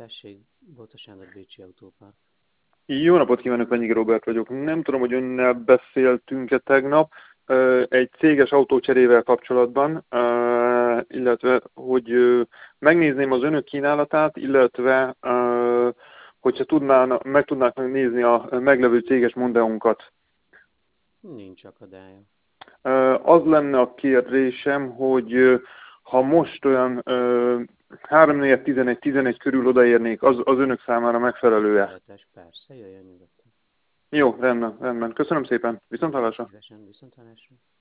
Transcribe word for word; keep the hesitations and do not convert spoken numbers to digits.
Tessék, Bótos Sándor, Bécsi Autópark. Jó napot kívánok, Venyig Robert vagyok. Nem tudom, hogy önnel beszéltünk-e tegnap ö, egy céges autócserével kapcsolatban, ö, illetve hogy ö, megnézném az önök kínálatát, illetve ö, hogyha tudnának, meg tudnák nézni a meglevő céges Mondeunkat. Nincs akadálya. Ö, Az lenne a kérdésem, hogy ö, ha most olyan három négy tizenegy tizenegy körül odaérnék, az, az önök számára megfelelő-e? Tökéletes, persze, jöjjön nyugodtan. Jó, rendben, rendben. Köszönöm szépen. Viszonthallásra. Szívesen, viszontlátásra.